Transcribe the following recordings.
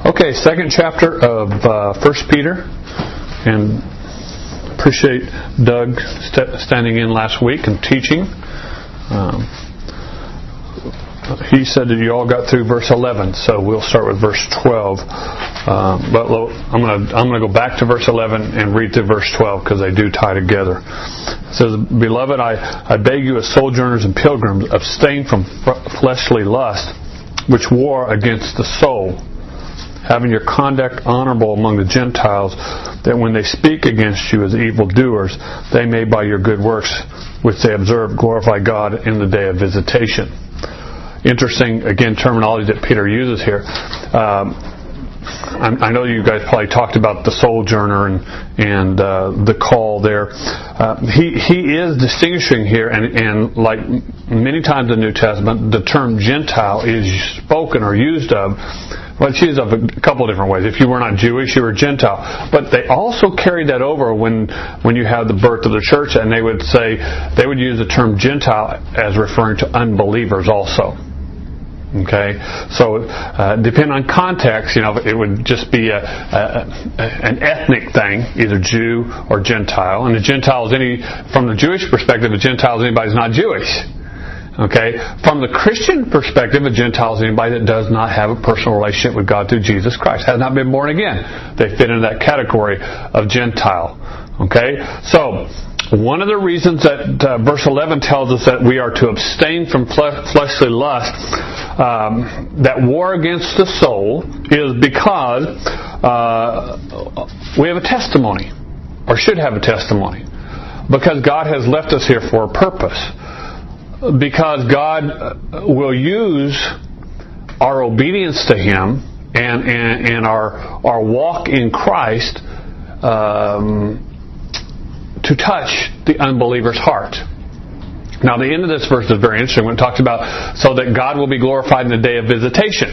Okay, second chapter of 1 Peter, and appreciate Doug standing in last week and teaching. He said that you all got through verse 11, so we'll start with verse 12. But I'm going to go back to verse 11 and read to verse 12 because they do tie together. It says, "Beloved, I beg you as sojourners and pilgrims, abstain from fleshly lust, which war against the soul, having your conduct honorable among the Gentiles, that when they speak against you as evildoers, they may by your good works, which they observe, glorify God in the day of visitation." Interesting, again, terminology that Peter uses here. I know you guys probably talked about the sojourner and the call there. He is distinguishing here, and like many times in the New Testament, the term Gentile is spoken or used of. Well, it's used of a couple of different ways. If you were not Jewish, you were Gentile. But they also carried that over when you have the birth of the church, and they would use the term Gentile as referring to unbelievers also. Okay, so depending on context, it would just be an ethnic thing, either Jew or Gentile. And a Gentile is from the Jewish perspective, a Gentile is anybody who's not Jewish. Okay, from the Christian perspective, a Gentile is anybody that does not have a personal relationship with God through Jesus Christ, has not been born again. They fit into that category of Gentile. Okay, so one of the reasons that verse 11 tells us that we are to abstain from fleshly lust that war against the soul is because we have a testimony, or should have a testimony, because God has left us here for a purpose, because God will use our obedience to Him and our walk in Christ to touch the unbeliever's heart. Now, the end of this verse is very interesting when it talks about so that God will be glorified in the day of visitation.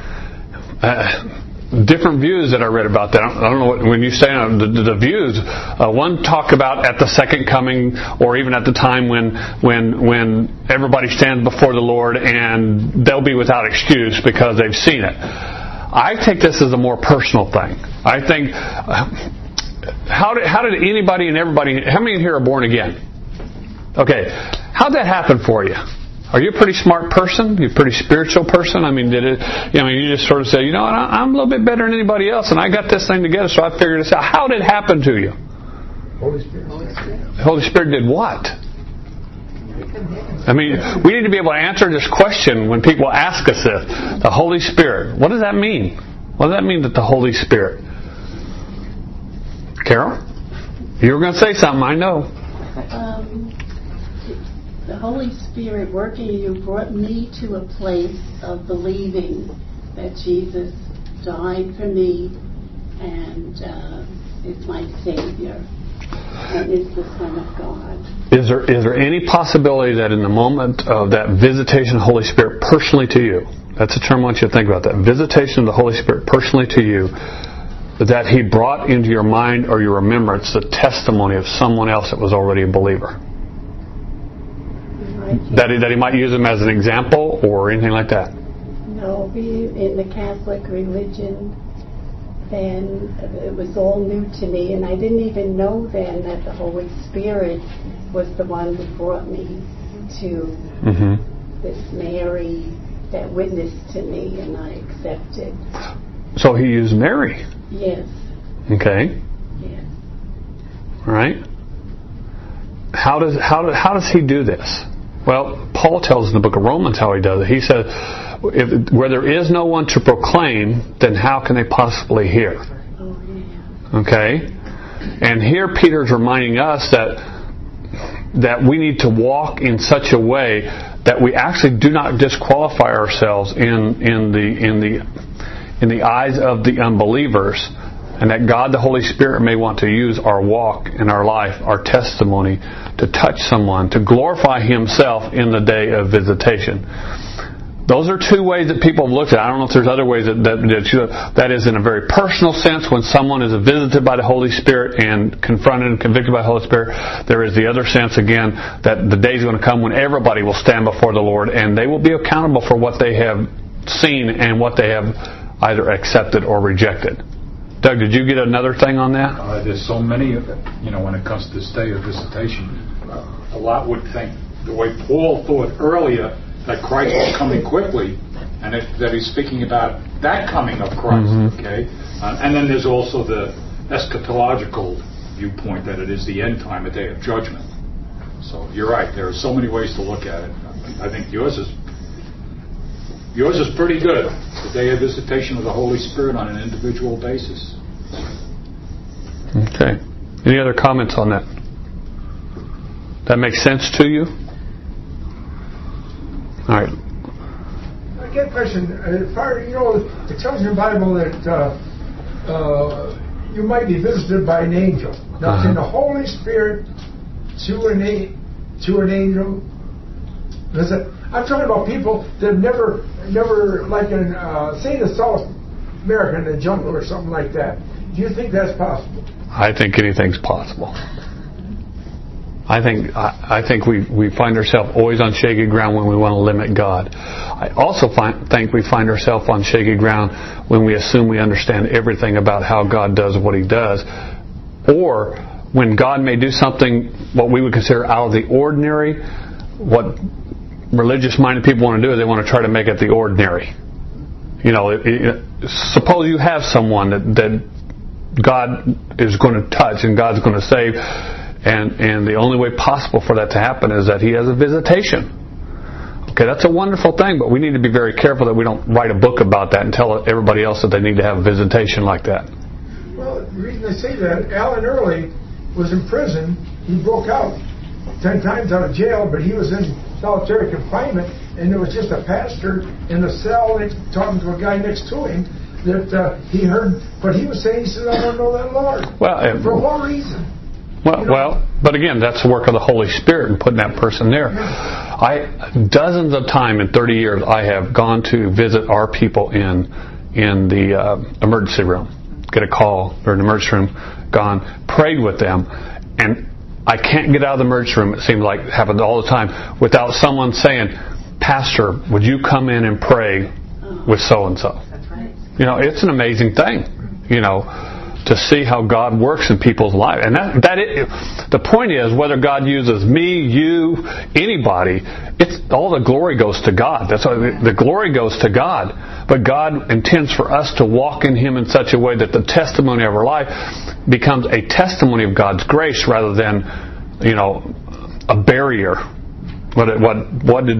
Different views that I read about that. I don't know when you say the views. One talk about at the second coming, or even at the time when everybody stands before the Lord and they'll be without excuse because they've seen it. I take this as a more personal thing. I think. How did anybody and everybody? How many in here are born again? Okay, how'd that happen for you? Are you a pretty smart person? You a pretty spiritual person? I mean, you just sort of say, I'm a little bit better than anybody else, and I got this thing together, so I figured this out. How did it happen to you? Holy Spirit. The Holy Spirit did what? I mean, we need to be able to answer this question when people ask us this. The Holy Spirit. What does that mean? What does that mean that the Holy Spirit? Carol? You were going to say something, I know. The Holy Spirit working in you brought me to a place of believing that Jesus died for me and is my Savior and is the Son of God. Is there any possibility that in the moment of that visitation of the Holy Spirit personally to you, that's a term I want you to think about, that visitation of the Holy Spirit personally to you, that He brought into your mind or your remembrance the testimony of someone else that was already a believer? That he might use them as an example or anything like that? No, in the Catholic religion, then it was all new to me, and I didn't even know then that the Holy Spirit was the one who brought me to this Mary that witnessed to me, and I accepted. So He used Mary? Yes. Okay. Yes. All right. How does He do this? Well, Paul tells us in the book of Romans how He does it. He says, where there is no one to proclaim, then how can they possibly hear? Oh, yeah. Okay? And here Peter's reminding us that we need to walk in such a way that we actually do not disqualify ourselves in the eyes of the unbelievers, and that God the Holy Spirit may want to use our walk and our life, our testimony, to touch someone, to glorify Himself in the day of visitation. Those are two ways that people have looked at it. I don't know if there's other ways that is in a very personal sense when someone is visited by the Holy Spirit and confronted and convicted by the Holy Spirit. There is the other sense, again, that the day is going to come when everybody will stand before the Lord and they will be accountable for what they have seen and what they have either accepted or rejected. Doug, did you get another thing on that? There's so many, when it comes to this day of visitation, a lot would think the way Paul thought earlier that Christ was coming quickly, and that he's speaking about that coming of Christ, okay? And then there's also the eschatological viewpoint that it is the end time, a day of judgment. So you're right, there are so many ways to look at it. I think yours is pretty good. The day of visitation of the Holy Spirit on an individual basis. Okay. Any other comments on that? That makes sense to you? All right. I get a question. It tells in the Bible that you might be visited by an angel. Now, can the Holy Spirit to an angel? I'm talking about people that have never, like in, say, the South America in the jungle or something like that. Do you think that's possible? I think anything's possible. I think we find ourselves always on shaky ground when we want to limit God. I also think we find ourselves on shaky ground when we assume we understand everything about how God does what He does, or when God may do something what we would consider out of the ordinary. What religious-minded people want to do is they want to try to make it the ordinary. Suppose you have someone that God is going to touch and God's going to save, and the only way possible for that to happen is that He has a visitation. Okay, that's a wonderful thing, but we need to be very careful that we don't write a book about that and tell everybody else that they need to have a visitation like that. Well, the reason I say that, Alan Early was in prison. He broke out 10 times out of jail, but he was in solitary confinement, and there was just a pastor in the cell talking to a guy next to him that he heard what he was saying. He said, "I don't know that Lord." Well, for what reason? Well, but again, that's the work of the Holy Spirit in putting that person there. Dozens of times in 30 years, I have gone to visit our people in the emergency room. Get a call, they're in the emergency room, gone, prayed with them, and I can't get out of the emergency room, it seems like it happens all the time, without someone saying, "Pastor, would you come in and pray with so-and-so?" That's right. It's an amazing thing, to see how God works in people's lives. And the point is, whether God uses me, you, anybody, all the glory goes to God. That's why the glory goes to God. But God intends for us to walk in Him in such a way that the testimony of our life becomes a testimony of God's grace rather than, a barrier. What did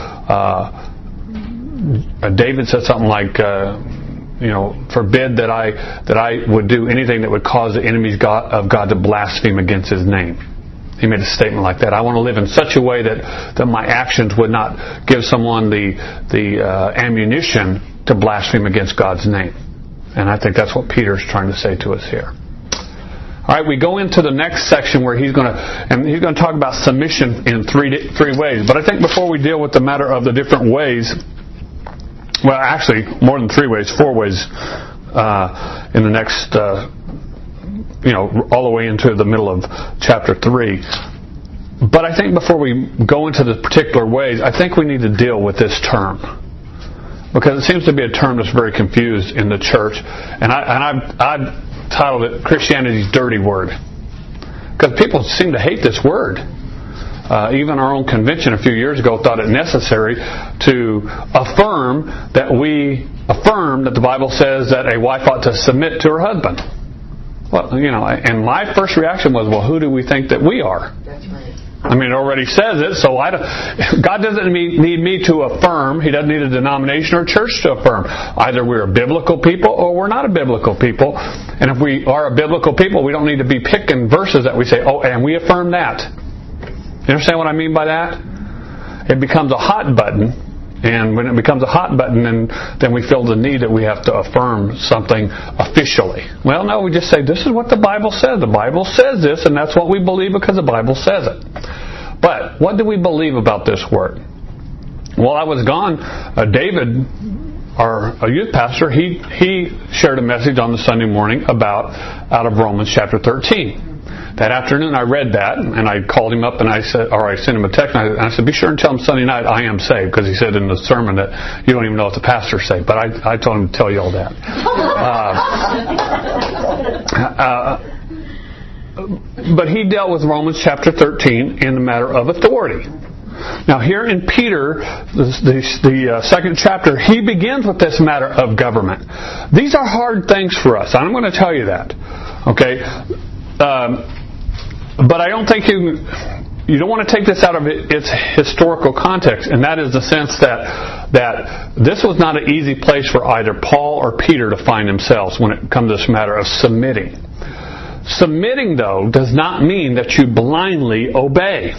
David said something like, forbid that I would do anything that would cause the enemies of God to blaspheme against His name. He made a statement like that. I want to live in such a way that my actions would not give someone the ammunition to blaspheme against God's name. And I think that's what Peter's trying to say to us here. All right, we go into the next section where he's going to talk about submission in three ways. But I think before we deal with the matter of the different ways, well, actually, more than 3 ways, 4 ways in the next, all the way into the middle of chapter 3. But I think before we go into the particular ways, I think we need to deal with this term. Because it seems to be a term that's very confused in the church. And I've titled it Christianity's Dirty Word. Because people seem to hate this word. Even our own convention a few years ago thought it necessary to affirm that the Bible says that a wife ought to submit to her husband. Well, and my first reaction was, well, who do we think that we are? That's right. I mean, it already says it, so God doesn't need me to affirm. He doesn't need a denomination or church to affirm. Either we're a biblical people or we're not a biblical people. And if we are a biblical people, we don't need to be picking verses that we say, oh, and we affirm that. You understand what I mean by that? It becomes a hot button, and when it becomes a hot button, then we feel the need that we have to affirm something officially. Well, no, we just say, this is what the Bible says. The Bible says this, and that's what we believe because the Bible says it. But what do we believe about this word? While I was gone, David, our youth pastor, he shared a message on the Sunday morning out of Romans chapter 13. That afternoon I read that, and I called him up and I sent him a text, and I said, be sure and tell him Sunday night I am saved, because he said in the sermon that you don't even know if the pastor's saved. But I told him to tell you all that. But he dealt with Romans chapter 13 in the matter of authority. Now here in Peter, the second chapter, he begins with this matter of government. These are hard things for us. I'm going to tell you that. Okay? But I don't think you don't want to take this out of its historical context, and that is the sense that this was not an easy place for either Paul or Peter to find themselves when it comes to this matter of submitting. Submitting, though, does not mean that you blindly obey.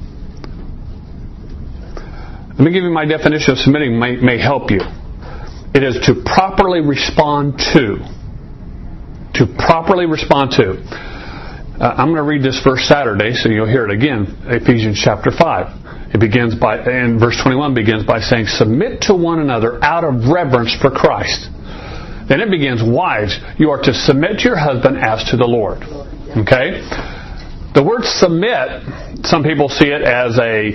Let me give you my definition of submitting, may help you. It is to properly respond to. To properly respond to. I'm going to read this verse Saturday, so you'll hear it again. Ephesians chapter 5. It begins and verse 21 begins by saying, submit to one another out of reverence for Christ. Then it begins, wives, you are to submit to your husband as to the Lord. Okay? The word submit, some people see it as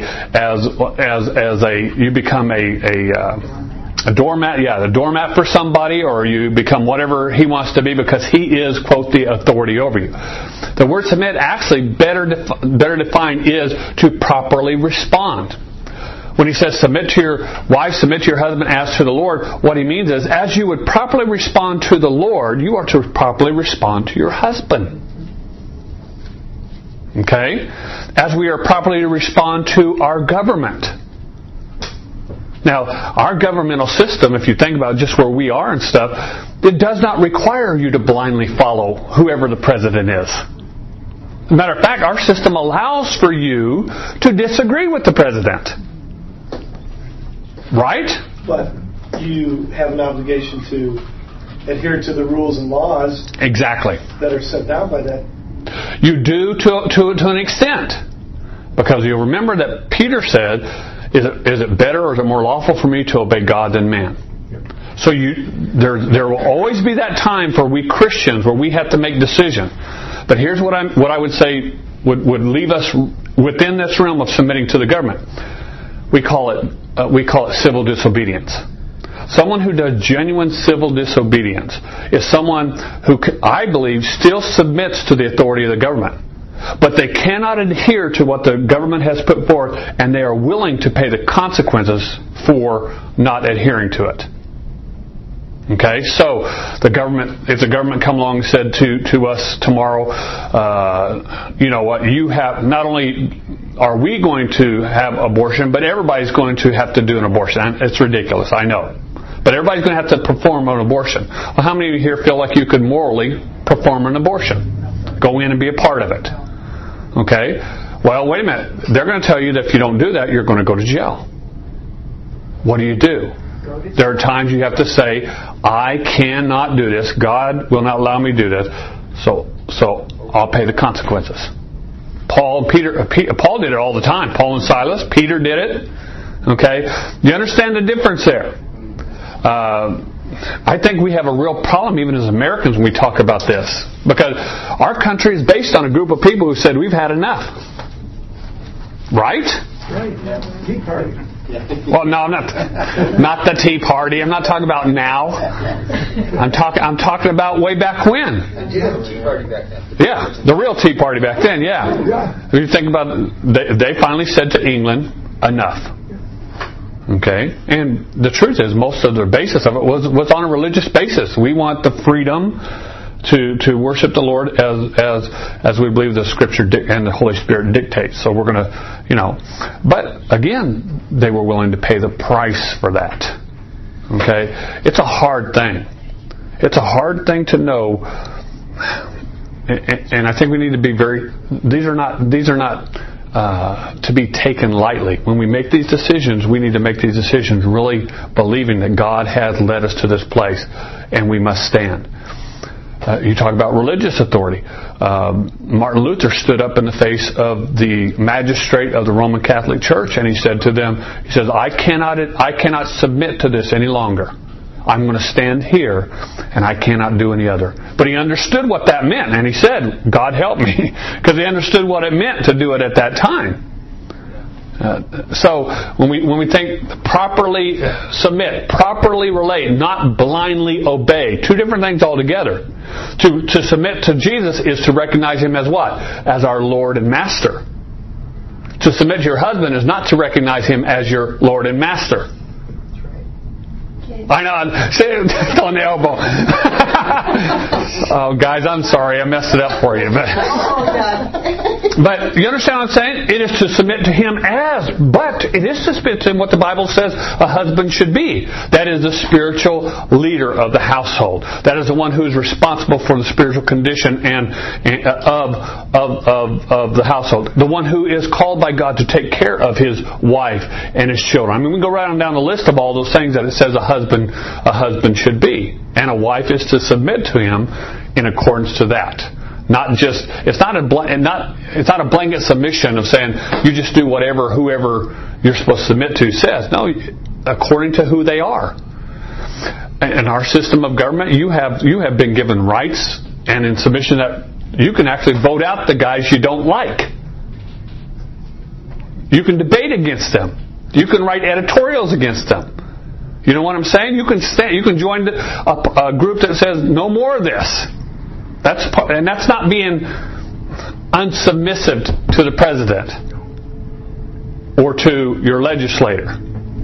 you become a doormat, the doormat for somebody, or you become whatever he wants to be because he is, quote, the authority over you. The word submit actually better defined is to properly respond. When he says submit to your wife, submit to your husband as to the Lord, what he means is as you would properly respond to the Lord, you are to properly respond to your husband. Okay? As we are properly to respond to our government. Now, our governmental system, if you think about just where we are and stuff, it does not require you to blindly follow whoever the president is. As a matter of fact, our system allows for you to disagree with the president. Right? But you have an obligation to adhere to the rules and laws exactly that are set down by that. You do to an extent. Because you'll remember that Peter said, is it better or is it more lawful for me to obey God than man? So there will always be that time for we Christians where we have to make decisions. But here's what I would say would leave us within this realm of submitting to the government. We call it civil disobedience. Someone who does genuine civil disobedience is someone who, I believe, still submits to the authority of the government. But they cannot adhere to what the government has put forth, and they are willing to pay the consequences for not adhering to it. Okay, so if the government come along and said to us tomorrow, you know what, you have, not only are we going to have abortion, but everybody's going to have to do an abortion. It's ridiculous, I know. But everybody's going to have to perform an abortion. Well, how many of you here feel like you could morally perform an abortion? Go in and be a part of it. Okay? Well, wait a minute. They're going to tell you that if you don't do that, you're going to go to jail. What do? There are times you have to say, I cannot do this. God will not allow me to do this. So I'll pay the consequences. Paul did it all the time. Paul and Silas. Peter did it. Okay? You understand the difference there? I think we have a real problem even as Americans when we talk about this. Because our country is based on a group of people who said we've had enough. Right? Right. Tea Party. Well, no, not the Tea Party. I'm not talking about now. I'm talking about way back when. Yeah, the Tea Party back then. Yeah, the real Tea Party back then. Yeah. If you think about it, they finally said to England, enough. Okay, and the truth is, most of the basis of it was on a religious basis. We want the freedom to worship the Lord as we believe the Scripture and the Holy Spirit dictates. So we're going to, But again, they were willing to pay the price for that. Okay, it's a hard thing. It's a hard thing to know, and I think we need to be very. These are not to be taken lightly. When we make these decisions, we need to make these decisions really believing that God has led us to this place, and we must stand. You talk about religious authority. Martin Luther stood up in the face of the magistrate of the Roman Catholic Church, and he said to them, I cannot submit to this any longer. I'm going to stand here, and I cannot do any other. But he understood what that meant, and he said, God help me, because he understood what it meant to do it at that time. So when we think properly submit, properly relate, not blindly obey, two different things altogether. To submit to Jesus is to recognize Him as what? As our Lord and Master. To submit to your husband is not to recognize him as your Lord and Master. I know, I'm on the elbow. Oh, guys, I'm sorry, I messed it up for you. But you understand what I'm saying? It is to submit to him but it is to submit to him what the Bible says a husband should be. That is the spiritual leader of the household. That is the one who is responsible for the spiritual condition of the household. The one who is called by God to take care of his wife and his children. I mean, we can go right on down the list of all those things that it says a husband should be, and a wife is to submit to him in accordance to that. Not just it's not a blanket submission of saying you just do whoever you're supposed to submit to says. No, according to who they are. In our system of government, you have been given rights, and in submission that you can actually vote out the guys you don't like. You can debate against them. You can write editorials against them. You know what I'm saying? You can join a group that says no more of this. That's not being unsubmissive to the president or to your legislator.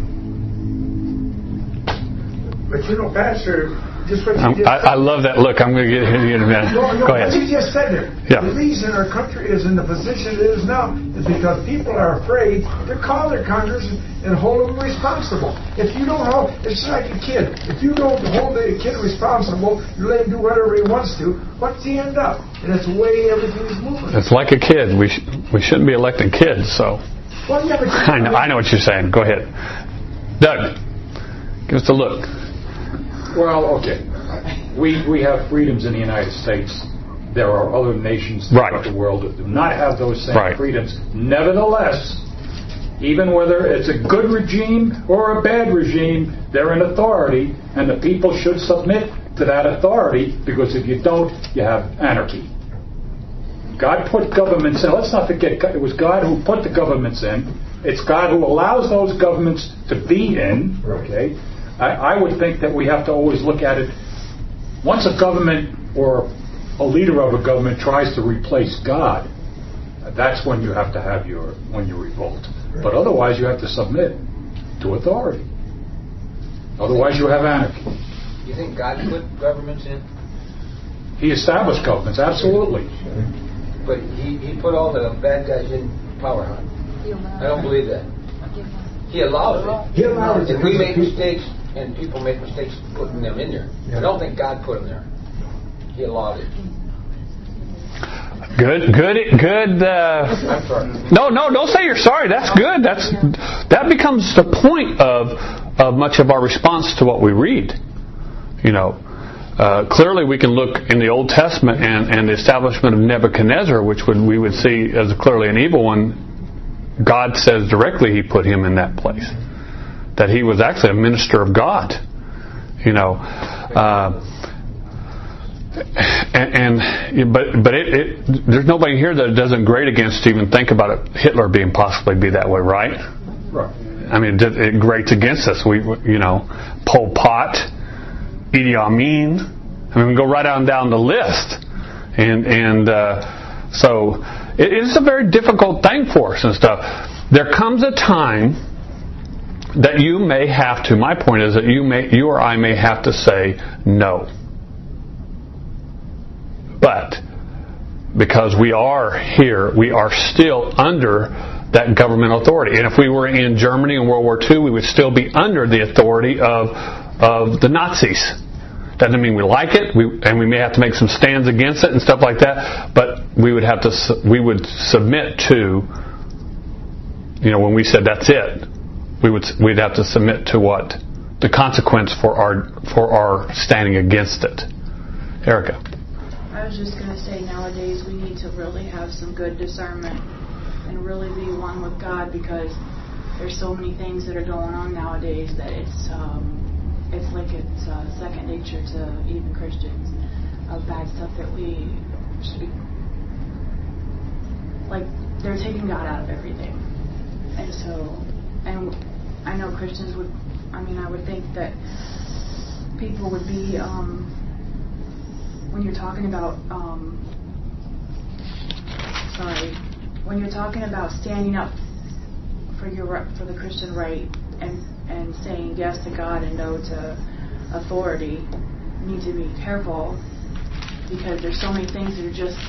But Pastor, just what you just said. I love that look. I'm going to get you in a minute. No, go ahead. What you just said there. Yeah. The reason our country is in the position it is now is because people are afraid to call their Congress and hold them responsible. If you don't hold, it's like a kid. If you don't hold a kid responsible, you let him do whatever he wants to, what's the end up? And it's the way everything's moving. It's like a kid. We shouldn't be electing kids, so. Well, yeah, but I know what you're saying. Go ahead. Doug, give us a look. Well, okay. We have freedoms in the United States. There are other nations throughout the world that do not have those same freedoms. Nevertheless, even whether it's a good regime or a bad regime, they're in authority, and the people should submit to that authority, because if you don't, you have anarchy. God put governments in. Let's not forget, it was God who put the governments in. It's God who allows those governments to be in. Okay, I would think that we have to always look at it. Once a government or a leader of a government tries to replace God, that's when you have to have when you revolt. But otherwise, you have to submit to authority. Otherwise, you have anarchy. You think God put governments in? He established governments, absolutely. But he put all the bad guys in power, huh? I don't believe that. He allowed it. He allowed it. If we make mistakes, and people make mistakes putting them in there, I don't think God put them there. He allowed it. Good. I'm sorry. No, don't say you're sorry. That's good. That becomes the point of much of our response to what we read. Clearly we can look in the Old Testament and the establishment of Nebuchadnezzar, which we would see as clearly an evil one. God says directly He put him in that place. That he was actually a minister of God. But there's nobody here that doesn't grate against even think about it. Hitler being possibly be that way, right? Right. I mean, it grates against us. Pol Pot, Idi Amin. I mean, we go right on down the list, so it is a very difficult thing for us and stuff. There comes a time that you may have to. My point is that you or I may have to say no. But because we are here, we are still under that government authority. And if we were in Germany in World War II, we would still be under the authority of the Nazis. Doesn't mean we like it, and we may have to make some stands against it and stuff like that. But we would submit to. When we said that's it, we'd have to submit to what the consequence for our standing against it. Erica. I was just going to say, nowadays we need to really have some good discernment and really be one with God, because there's so many things that are going on nowadays that it's like it's second nature to even Christians of bad stuff that we should be, like, they're taking God out of everything. And so, and I know Christians would, I mean, I would think that people would be, when you're talking about, when you're talking about standing up for the Christian right and saying yes to God and no to authority, you need to be careful because there's so many things that are just,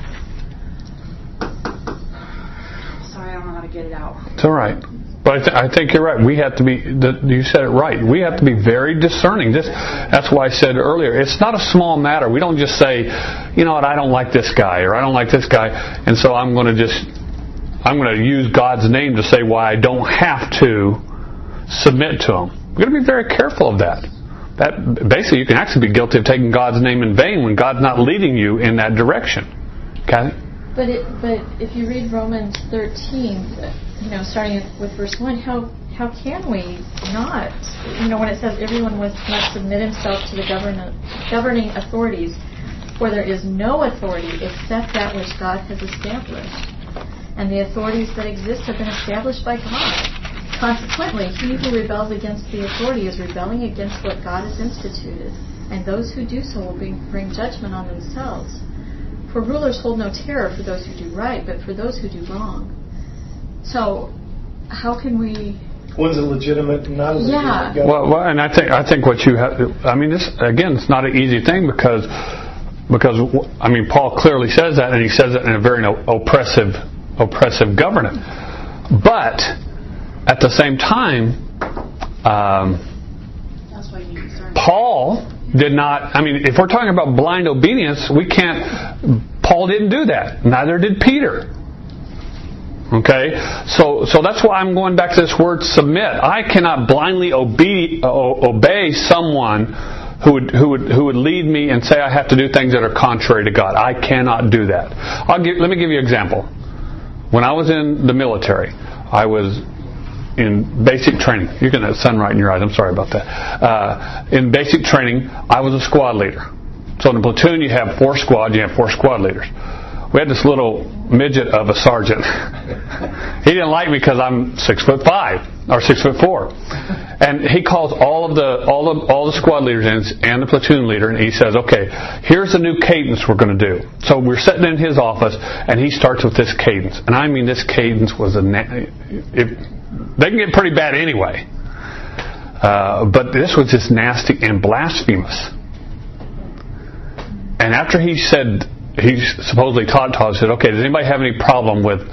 sorry, I don't know how to get it out. It's all right. But I think you're right. We have to be, you said it right, we have to be very discerning. That's why I said earlier, it's not a small matter. We don't just say, you know what, I don't like this guy, or I don't like this guy, and so I'm going to use God's name to say why I don't have to submit to him. We've got to be very careful of that. That basically, you can actually be guilty of taking God's name in vain when God's not leading you in that direction. Kathy? But if you read Romans 13, starting with verse 1, how can we not? When it says everyone must submit himself to the governing authorities, for there is no authority except that which God has established. And the authorities that exist have been established by God. Consequently, he who rebels against the authority is rebelling against what God has instituted, and those who do so will bring judgment on themselves. For rulers hold no terror for those who do right, but for those who do wrong. So, how can we... One's a legitimate and not a legitimate government. Well, and I think what you have... I mean, this, again, it's not an easy thing because Paul clearly says that, and he says it in a very oppressive government. But at the same time, Paul did not. I mean, if we're talking about blind obedience, we can't. Paul didn't do that. Neither did Peter. Okay, so that's why I'm going back to this word submit. I cannot blindly obey someone who would lead me and say I have to do things that are contrary to God. I cannot do that. Let me give you an example. When I was in the military, I was in basic training. You're going to have sunlight in your eyes. I'm sorry about that. In basic training, I was a squad leader. So in a platoon, you have 4 squads. You have 4 squad leaders. We had this little midget of a sergeant. He didn't like me because I'm 6'5" or 6'4", and he calls all the squad leaders and the platoon leader, and he says, "Okay, here's the new cadence we're going to do." So we're sitting in his office, and he starts with this cadence, and I mean this cadence was they can get pretty bad anyway, but this was just nasty and blasphemous. And after he said. He supposedly taught us, said, "Okay, does anybody have any problem with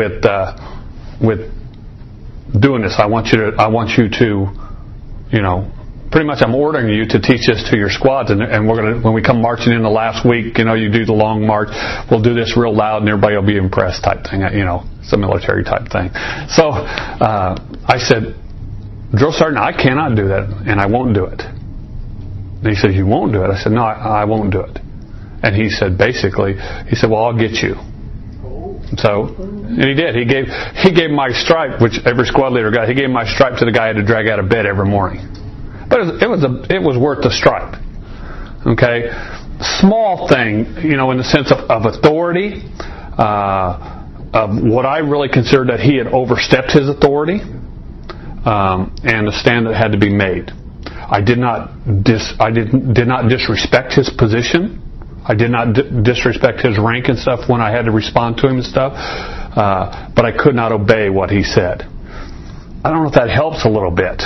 doing this? I want you to, pretty much I'm ordering you to teach this to your squads, and we're gonna, when we come marching in the last week, you do the long march, we'll do this real loud and everybody will be impressed type thing, it's a military type thing." So I said, "Drill Sergeant, I cannot do that, and I won't do it." And he said, "You won't do it?" I said, "No, I won't do it." And he said, "Well, I'll get you." So, and he did. He gave my stripe, which every squad leader got. He gave my stripe to the guy I had to drag out of bed every morning. But it was worth the stripe. Okay, small thing, in the sense of authority, of what I really considered that he had overstepped his authority, and a stand that had to be made. I did not disrespect his position. I did not disrespect his rank and stuff when I had to respond to him and stuff, but I could not obey what he said. I don't know if that helps a little bit.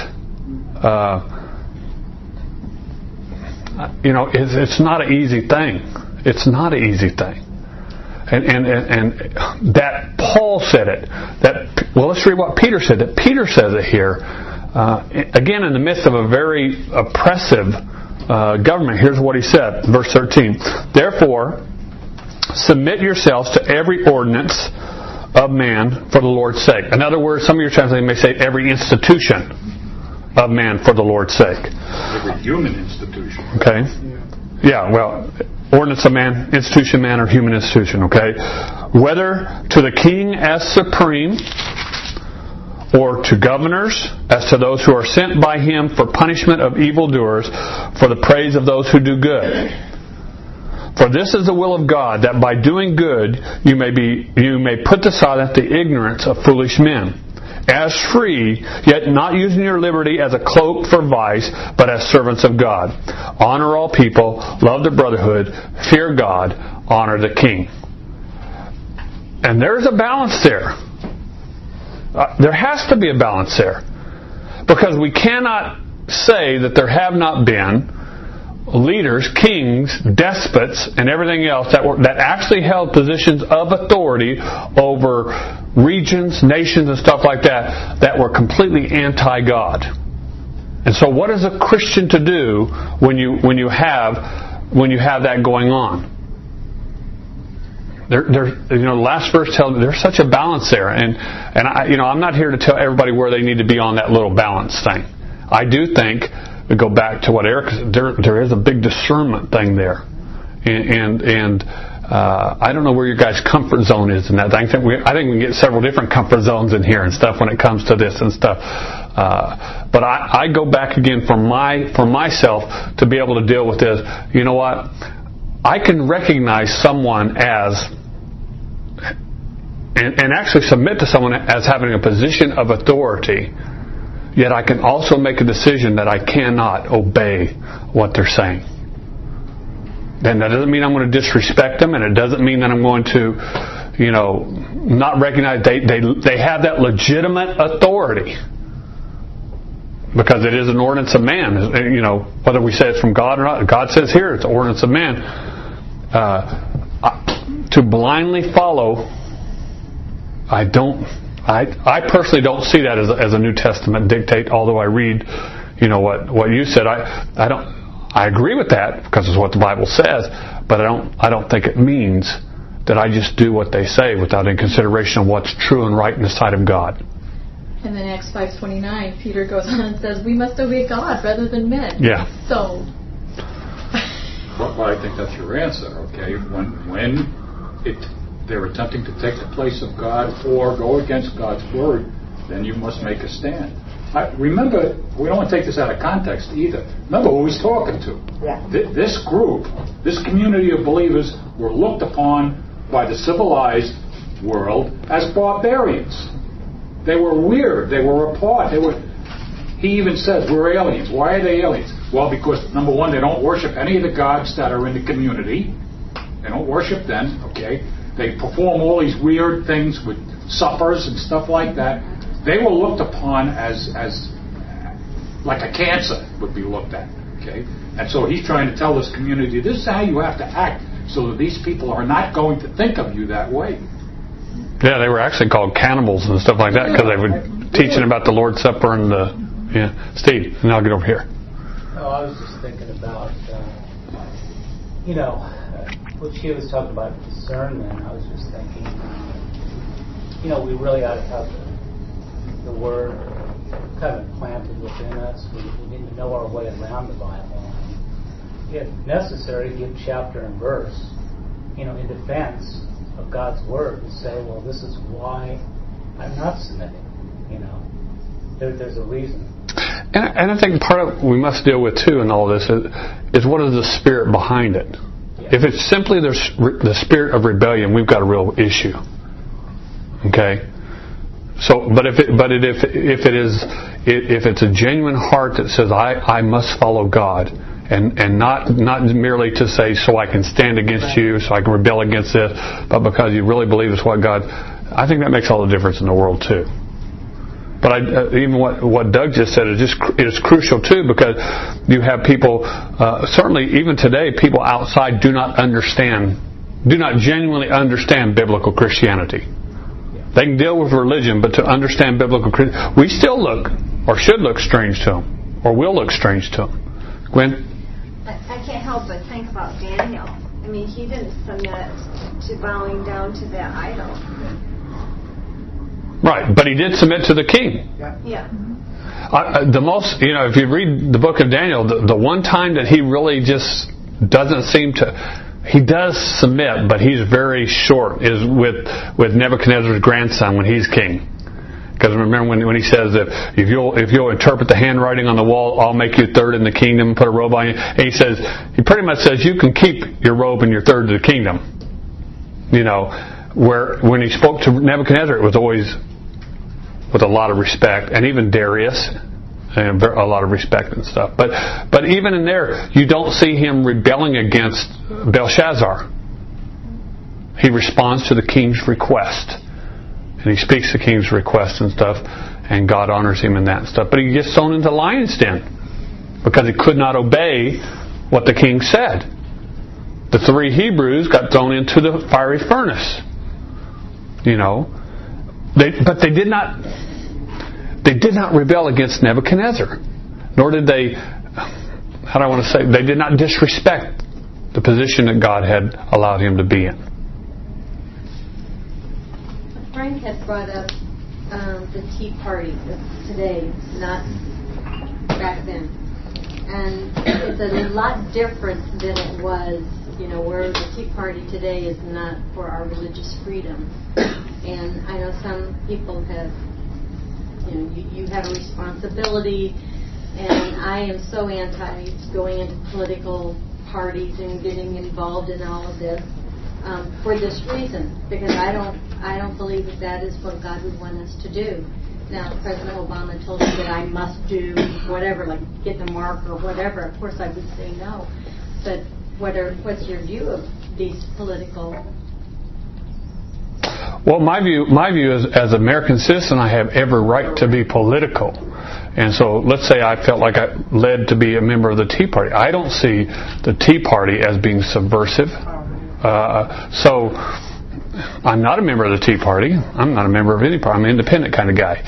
It's not an easy thing. It's not an easy thing. And that Paul said it. Let's read what Peter said. That Peter says it here. Again, in the midst of a very oppressive government. Here's what he said, verse 13. "Therefore, submit yourselves to every ordinance of man for the Lord's sake." In other words, some of your translations may say every institution of man for the Lord's sake. Every human institution. Okay. Yeah, well, ordinance of man, institution man, or human institution, okay? "Whether to the king as supreme, or to governors, as to those who are sent by him for punishment of evildoers, for the praise of those who do good. For this is the will of God, that by doing good you may put to silence the ignorance of foolish men. As free, yet not using your liberty as a cloak for vice, but as servants of God. Honor all people, love the brotherhood, fear God, honor the king. And there's a balance there. There has to be a balance there. Because we cannot say that there have not been leaders, kings, despots, and everything else that actually held positions of authority over regions, nations, and stuff like that were completely anti-God. And so, what is a Christian to do when you have that going on? The last verse tells me there's such a balance there, and I'm not here to tell everybody where they need to be on that little balance thing. I do think, we go back to what Eric said, there is a big discernment thing there, and I don't know where your guys' comfort zone is in that. I think we can get several different comfort zones in here and stuff when it comes to this and stuff. But I go back again for myself to be able to deal with this. You know what? I can recognize someone as and actually submit to someone as having a position of authority, yet I can also make a decision that I cannot obey what they're saying. Then that doesn't mean I'm going to disrespect them, and it doesn't mean that I'm going to, not recognize they have that legitimate authority. Because it is an ordinance of man. Whether we say it's from God or not, God says here it's an ordinance of man. To blindly follow, I personally don't see that as a New Testament dictate. Although I read, what you said, I agree with that because it's what the Bible says. But I don't think it means that I just do what they say without any consideration of what's true and right in the sight of God. And then Acts 5:29, Peter goes on and says, "We must obey God rather than men." Yeah. So. Well, I think that's your answer. Okay, when they're attempting to take the place of God or go against God's word, then you must make a stand. Remember, we don't want to take this out of context either. Remember who he's talking to. Yeah. This group, this community of believers, were looked upon by the civilized world as barbarians. They were weird. They were apart. He even says, we're aliens. Why are they aliens? Well, because, number one, they don't worship any of the gods that are in the community. They don't worship them, okay? They perform all these weird things with suppers and stuff like that. They were looked upon as like a cancer would be looked at, okay? And so he's trying to tell this community, this is how you have to act so that these people are not going to think of you that way. Yeah, they were actually called cannibals and stuff like that because they were teaching about the Lord's Supper and Steve, and I'll get over here. Oh, I was just thinking about, what she was talking about discernment. I was just thinking, we really ought to have the Word kind of planted within us. We need to know our way around the Bible. And if necessary, give chapter and verse, in defense of God's Word, and say, well, this is why I'm not submitting. There's a reason. And I think part of what we must deal with too in all this is what is the spirit behind it. Yeah. If it's simply the spirit of rebellion, we've got a real issue. Okay. So, but if it's a genuine heart that says I must follow God, and not merely to say so I can stand against you, so I can rebel against this, but because you really believe it's what God, I think that makes all the difference in the world too. But even what Doug just said is crucial too, because you have people, certainly even today, people outside do not genuinely understand biblical Christianity. They can deal with religion, but to understand biblical Christianity, we still look, or should look strange to them, or will look strange to them. Gwen? I can't help but think about Daniel. I mean, he didn't submit to bowing down to that idol. Right, but he did submit to the king. Yeah. The most, if you read the book of Daniel, the one time that he really just doesn't seem to, he does submit, but he's very short, is with Nebuchadnezzar's grandson when he's king. Because remember when he says that if you'll interpret the handwriting on the wall, I'll make you third in the kingdom and put a robe on you. And he pretty much says you can keep your robe and you're third to the kingdom. Where when he spoke to Nebuchadnezzar, it was always with a lot of respect, and even Darius, and a lot of respect and stuff. But even in there, you don't see him rebelling against Belshazzar. He responds to the king's request. And he speaks the king's request and stuff, and God honors him in that and stuff. But he gets thrown into the lion's den because he could not obey what the king said. The 3 Hebrews got thrown into the fiery furnace. But they did not rebel against Nebuchadnezzar. Nor did they, they did not disrespect the position that God had allowed him to be in. Frank had brought up the Tea Party today, not back then. And it's a lot different than it was, where the Tea Party today is not for our religious freedom. And I know some people have, you have a responsibility, and I am so anti going into political parties and getting involved in all of this. For this reason, because I don't believe that is what God would want us to do. Now, President Obama told me that I must do whatever, like get the mark or whatever. Of course, I would say no. But what's your view of these political? Well, my view is, as an American citizen, I have every right to be political. And so, let's say I felt like I led to be a member of the Tea Party. I don't see the Tea Party as being subversive. So I'm not a member of the Tea Party. I'm not a member of any party. I'm an independent kind of guy.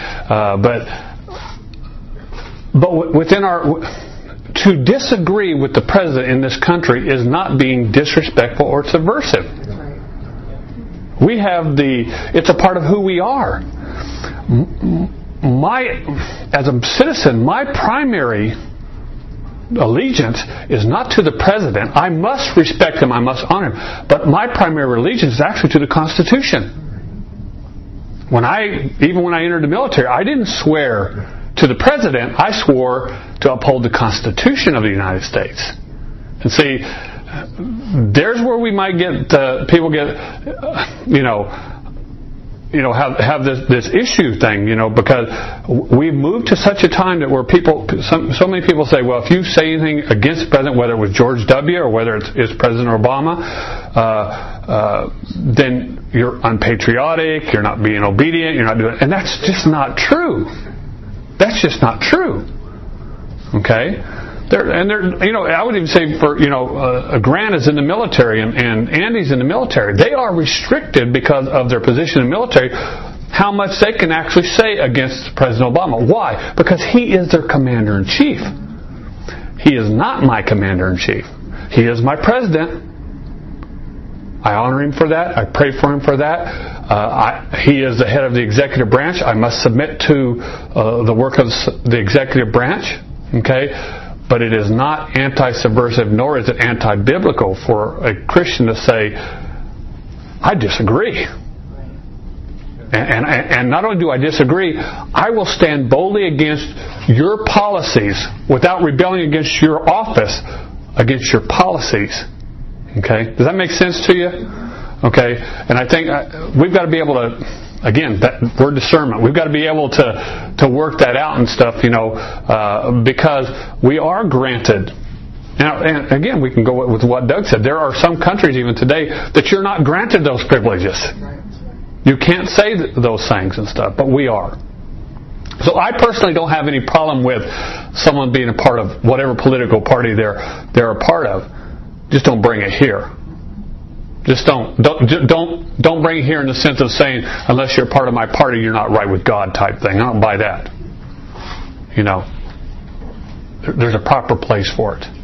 But within to disagree with the president in this country is not being disrespectful or subversive. We have it's a part of who we are. As a citizen, my primary allegiance is not to the president. I must respect him. I must honor him. But my primary allegiance is actually to the Constitution. Even when I entered the military, I didn't swear to the president. I swore to uphold the Constitution of the United States. And see, there's where we might get people get, have this issue thing, because we've moved to such a time that where so many people say, well, if you say anything against the president, whether it was George W. or whether it's President Obama, then you're unpatriotic, you're not being obedient, you're not doing, and that's just not true. That's just not true. Okay? I would even say for, Grant is in the military and Andy's in the military. They are restricted because of their position in the military how much they can actually say against President Obama. Why? Because he is their commander-in-chief. He is not my commander-in-chief. He is my president. I honor him for that. I pray for him for that. He is the head of the executive branch. I must submit to the work of the executive branch. Okay? But it is not anti-subversive, nor is it anti-biblical for a Christian to say, I disagree. And not only do I disagree, I will stand boldly against your policies without rebelling against your office, against your policies. Okay? Does that make sense to you? Okay? And I think we've got to be able to, again, that word discernment, we've got to be able to work that out and stuff, because we are granted. Now, and again, we can go with what Doug said. There are some countries even today that you're not granted those privileges. You can't say those things and stuff, but we are. So I personally don't have any problem with someone being a part of whatever political party they're a part of. Just don't bring it here. Just don't bring it here in the sense of saying, unless you're part of my party, you're not right with God type thing. I don't buy that. There's a proper place for it.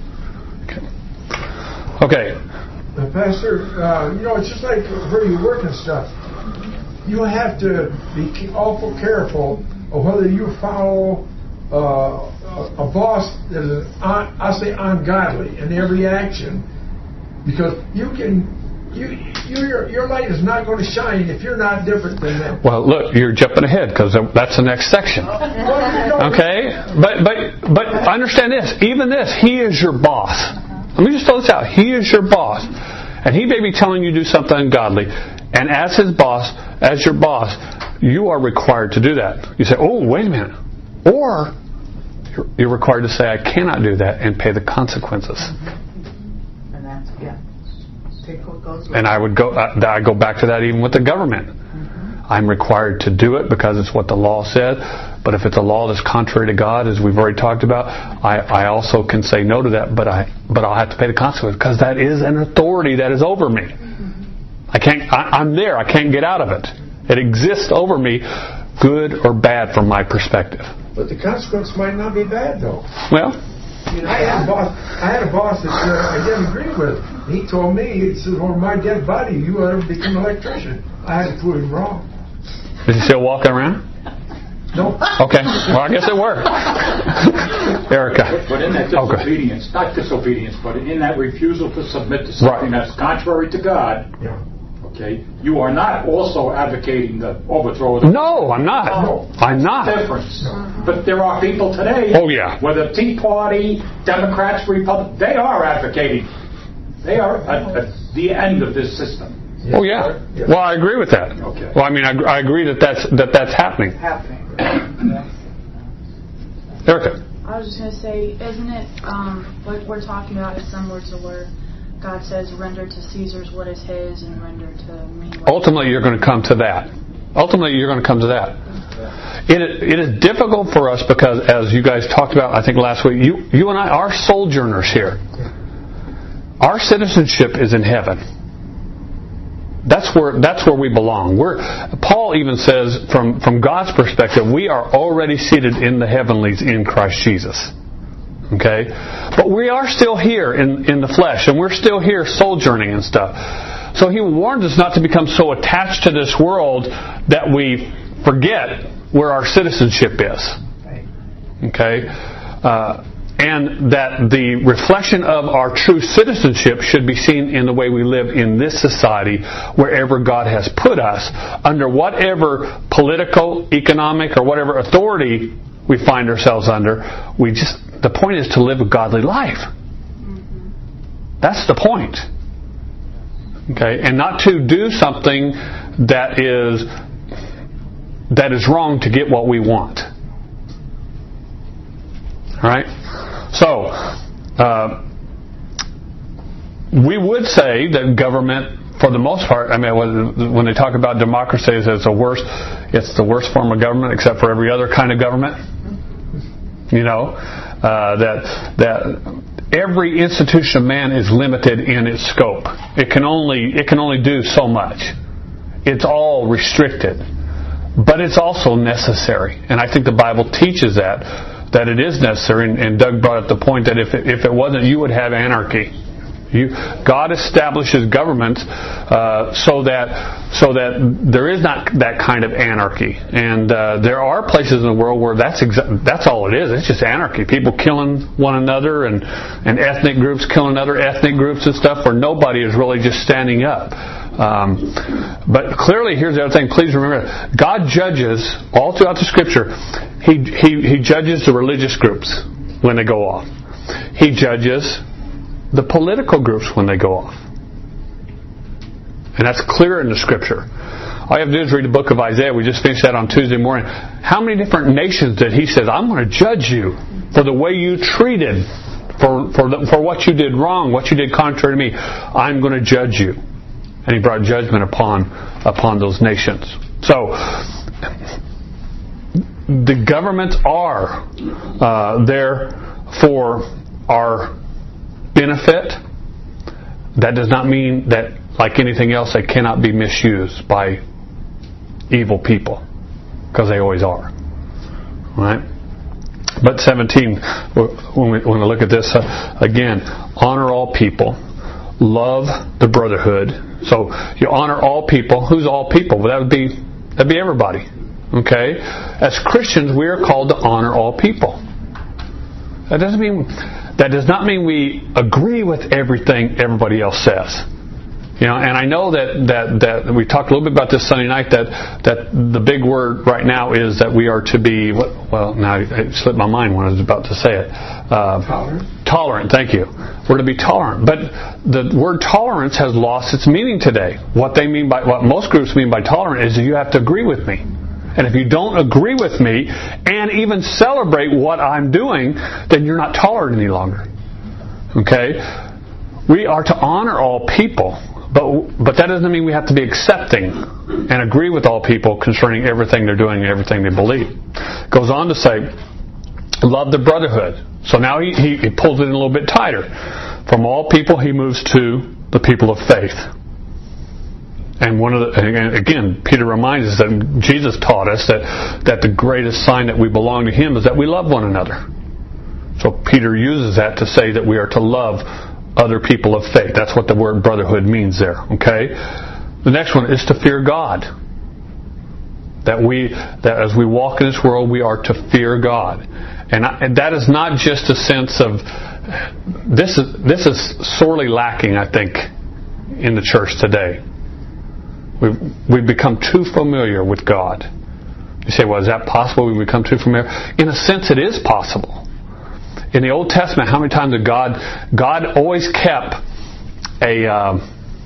Okay. Pastor, it's just like where you work and stuff. You have to be awful careful of whether you follow a boss that is, I'll say, ungodly in every action, because you can your light is not going to shine if you're not different than them. Well, look, you're jumping ahead because that's the next section. Okay? But understand this. Even this, He is your boss. Let me just throw this out. He is your boss. And He may be telling you to do something ungodly. And as His boss, as your boss, you are required to do that. You say, oh, wait a minute. Or you're required to say, I cannot do that, and pay the consequences. And that's, take what goes with and I go back to that even with the government. I'm required to do it because it's what the law said. But if it's a law that's contrary to God, as we've already talked about, I also can say no to that, but I'll have to pay the consequences because that is an authority that is over me. I'm there. I can't get out of it. It exists over me, good or bad from my perspective. But the consequence might not be bad, though. Well, I had a boss that I didn't agree with. He told me, he said, "On my dead body, you ought to become an electrician." I had to prove him wrong. Is he still walking around? No. Okay. Well, I guess it worked. Erica. But in that disobedience, not disobedience, but in that refusal to submit to something that's contrary to God, okay, you are not also advocating the overthrow of the... No, I'm not. I'm not. Difference. But there are people today, whether Tea Party, Democrats, Republicans, they are advocating. They are at the end of this system. Oh yeah. Well, I agree with that. Okay. Well, I mean, I agree that's happening. Erica. I was just going to say, isn't it what we're talking about is similar to where God says, "Render to Caesar's what is his, and render to me." Ultimately, you're going to come to that. It is difficult for us because, as you guys talked about, I think last week, you and I are sojourners here. Our citizenship is in heaven. That's where we belong. Paul even says, from God's perspective, we are already seated in the heavenlies in Christ Jesus. Okay? But we are still here in the flesh, and we're still here sojourning and stuff. So he warns us not to become so attached to this world that we forget where our citizenship is. Okay? And that the reflection of our true citizenship should be seen in the way we live in this society, wherever God has put us, under whatever political, economic, or whatever authority we find ourselves under. The point is to live a godly life. That's the point. Okay, and not to do something that is wrong to get what we want. All right. So, we would say that government, for the most part, I mean, when they talk about democracy, it's the worst form of government, except for every other kind of government. You know, that every institution of man is limited in its scope. It can only do so much. It's all restricted, but it's also necessary, and I think the Bible teaches that it is necessary, and Doug brought up the point that if it wasn't, you would have anarchy. God establishes governments so that there is not that kind of anarchy, and there are places in the world where that's all it is. It's just anarchy. People killing one another, and ethnic groups killing other ethnic groups and stuff, where nobody is really just standing up. But clearly, here's the other thing. Please remember, God judges all throughout the Scripture. He judges the religious groups when they go off. He judges the political groups when they go off. And that's clear in the Scripture. All you have to do is read the book of Isaiah. We just finished that on Tuesday morning. How many different nations did he say, I'm going to judge you for the way you treated, for what you did wrong, what you did contrary to me. I'm going to judge you. And he brought judgment upon those nations. So, the governments are there for our benefit. That does not mean that, like anything else, they cannot be misused by evil people, because they always are. Right? But 17, when we look at this again, honor all people, love the brotherhood. So you honor all people. Who's all people? Well, that'd be everybody. Okay? As Christians, we are called to honor all people. That does not mean we agree with everything everybody else says. And I know that we talked a little bit about this Sunday night, that the big word right now is that we are to be, now it slipped my mind when I was about to say it. Tolerant, thank you. We're to be tolerant. But the word tolerance has lost its meaning today. What most groups mean by tolerant is that you have to agree with me. And if you don't agree with me and even celebrate what I'm doing, then you're not tolerant any longer. Okay? We are to honor all people, but that doesn't mean we have to be accepting and agree with all people concerning everything they're doing and everything they believe. Goes on to say, love the brotherhood. So now he pulls it in a little bit tighter. From all people, he moves to the people of faith. And again, Peter reminds us that Jesus taught us that the greatest sign that we belong to Him is that we love one another. So Peter uses that to say that we are to love other people of faith. That's what the word brotherhood means there. Okay? The next one is to fear God. That as we walk in this world, we are to fear God. And that is not just a sense of this is sorely lacking, I think, in the church today. We've become too familiar with God. You say, well, is that possible? We become too familiar? In a sense, it is possible. In the Old Testament, how many times did God always kept a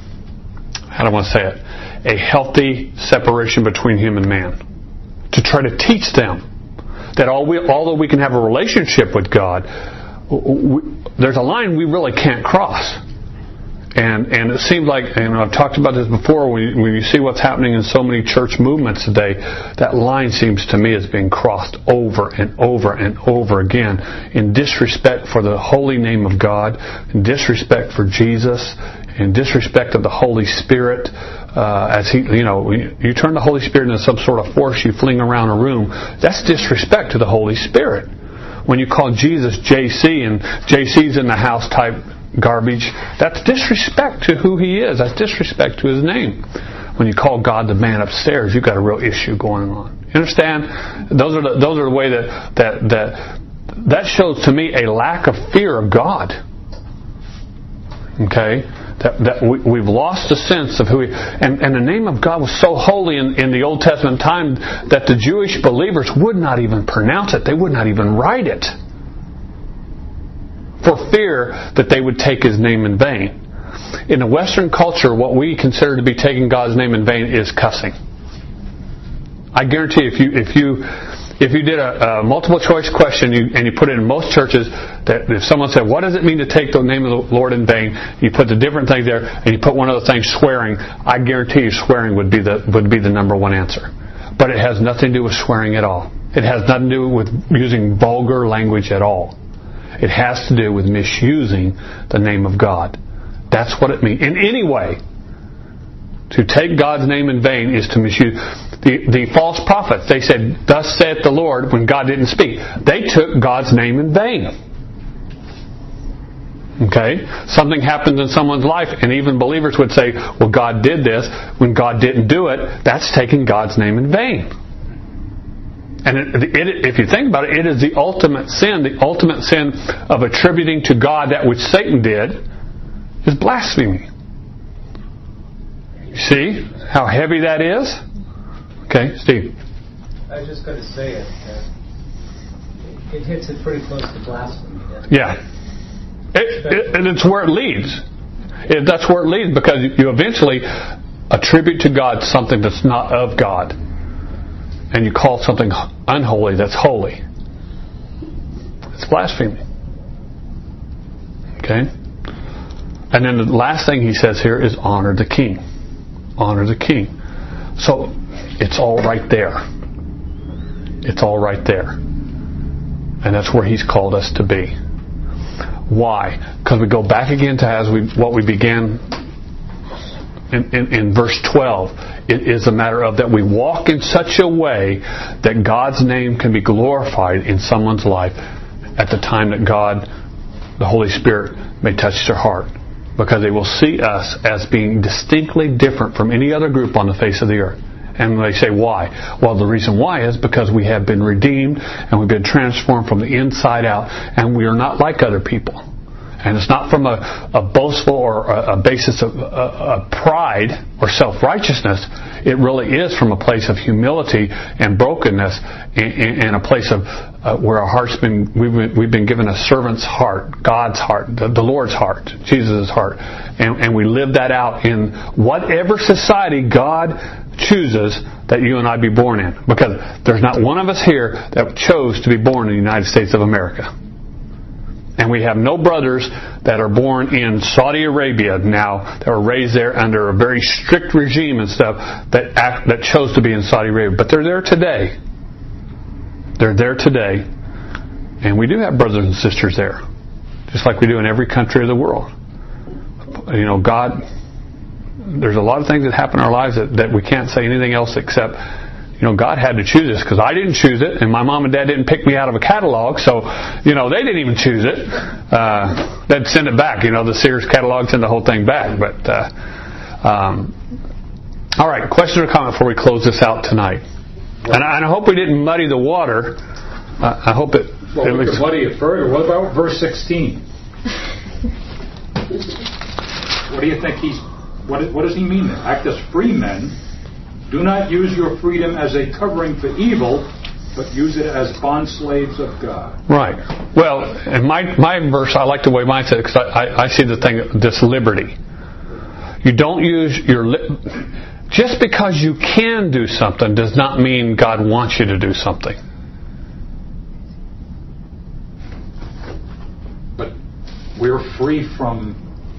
healthy separation between Him and man, to try to teach them that although we can have a relationship with God, there's a line we really can't cross. And it seems like, and I've talked about this before, when you see what's happening in so many church movements today, that line seems to me as being crossed over and over and over again in disrespect for the holy name of God, in disrespect for Jesus, in disrespect of the Holy Spirit. As He, you turn the Holy Spirit into some sort of force you fling around a room, that's disrespect to the Holy Spirit. When you call Jesus JC and JC's in the house type garbage, that's disrespect to who He is. That's disrespect to His name. When you call God the man upstairs, you've got a real issue going on. You understand? Those are the way that shows to me a lack of fear of God. Okay? That we've lost the sense of who He... And the name of God was so holy in the Old Testament time that the Jewish believers would not even pronounce it. They would not even write it, for fear that they would take His name in vain. In the Western culture, what we consider to be taking God's name in vain is cussing. I guarantee if you did a multiple choice question and you put it in most churches, that if someone said, what does it mean to take the name of the Lord in vain, you put the different things there and you put one other thing, swearing, I guarantee you swearing would be the number one answer. But it has nothing to do with swearing at all. It has nothing to do with using vulgar language at all. It has to do with misusing the name of God. That's what it means. In any way, to take God's name in vain is to misuse. The false prophets, they said, thus saith the Lord, when God didn't speak. They took God's name in vain. Okay? Something happens in someone's life, and even believers would say, well, God did this. When God didn't do it, that's taking God's name in vain. And if you think about it, it is the ultimate sin. The ultimate sin of attributing to God that which Satan did is blasphemy. You see how heavy that is? Okay, Steve. I was just going to say it hits it pretty close to blasphemy, doesn't it? Yeah. And it's where it leads. That's where it leads, because you eventually attribute to God something that's not of God. And you call something unholy that's holy. It's blasphemy. Okay? And then the last thing he says here is honor the king. Honor the king. So it's all right there. It's all right there. And that's where He's called us to be. Why? Because we go back again to what we began in verse 12. It is a matter of that we walk in such a way that God's name can be glorified in someone's life at the time that God, the Holy Spirit, may touch their heart. Because they will see us as being distinctly different from any other group on the face of the earth. And they say, why? Well, the reason why is because we have been redeemed and we've been transformed from the inside out, and we are not like other people. And it's not from a boastful or a basis of pride or self-righteousness. It really is from a place of humility and brokenness, and a place of where our heart's we've been given a servant's heart, God's heart, the Lord's heart, Jesus' heart, and we live that out in whatever society God chooses that you and I be born in. Because there's not one of us here that chose to be born in the United States of America. And we have no brothers that are born in Saudi Arabia now that were raised there under a very strict regime and stuff that chose to be in Saudi Arabia. But they're there today. They're there today. And we do have brothers and sisters there. Just like we do in every country of the world. You know, God, there's a lot of things that happen in our lives that we can't say anything else except, you know, God had to choose this, because I didn't choose it, and my mom and dad didn't pick me out of a catalog, so, you know, they didn't even choose it. They'd send it back, you know, the Sears catalog, send the whole thing back. But, all right, question or comment before we close this out tonight? And I hope we didn't muddy the water. I hope it... Well, we could muddy it further. What about verse 16? What do you think what does he mean there? Act as free men. Do not use your freedom as a covering for evil, but use it as bond slaves of God. Right. Well, in my verse, I like the way mine said it, because I see the thing, this liberty. You don't use your... Just because you can do something does not mean God wants you to do something. But we're free from...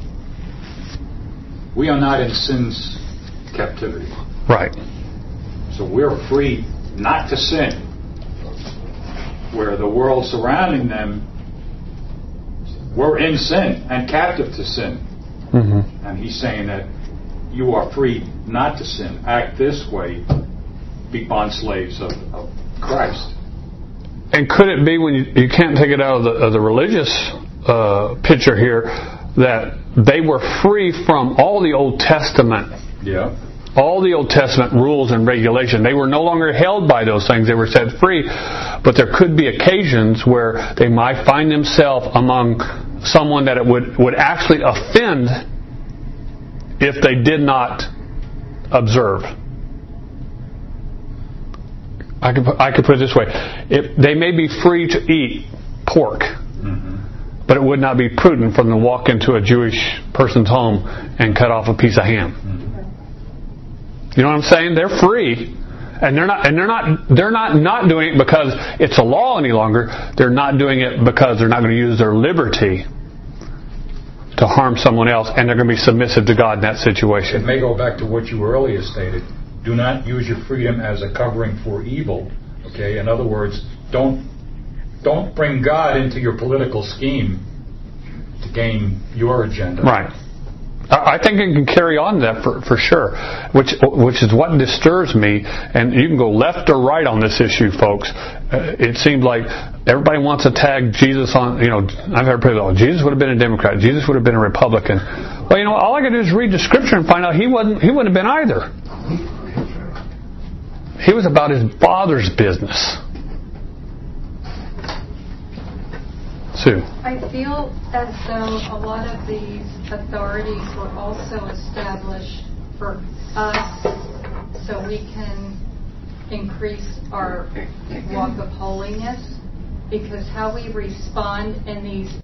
We are not in sin's captivity. Right. So we're free not to sin, where the world surrounding them, we're in sin and captive to sin. Mm-hmm. And he's saying that you are free not to sin. Act this way. Be bond slaves of Christ. And could it be, when you can't take it out of the religious picture here, that they were free from all the Old Testament? Yeah. All the Old Testament rules and regulation. They were no longer held by those things. They were set free. But there could be occasions where they might find themselves among someone that it would actually offend if they did not observe. I could put it this way. They may be free to eat pork, mm-hmm. but it would not be prudent for them to walk into a Jewish person's home and cut off a piece of ham. Mm-hmm. You know what I'm saying? They're free, and they're not doing it because it's a law any longer. They're not doing it because they're not going to use their liberty to harm someone else, and they're going to be submissive to God in that situation. It may go back to what you earlier stated. Do not use your freedom as a covering for evil. Okay, in other words, don't bring God into your political scheme to gain your agenda. Right. I think it can carry on that for sure, which is what disturbs me. And you can go left or right on this issue, folks. It seems like everybody wants to tag Jesus on. You know, I've heard people, Jesus would have been a Democrat, Jesus would have been a Republican. Well, you know, all I got to do is read the Scripture and find out he wouldn't have been either. He was about his Father's business. Sue. I feel as though a lot of these authorities were also established for us so we can increase our walk of holiness, because how we respond in these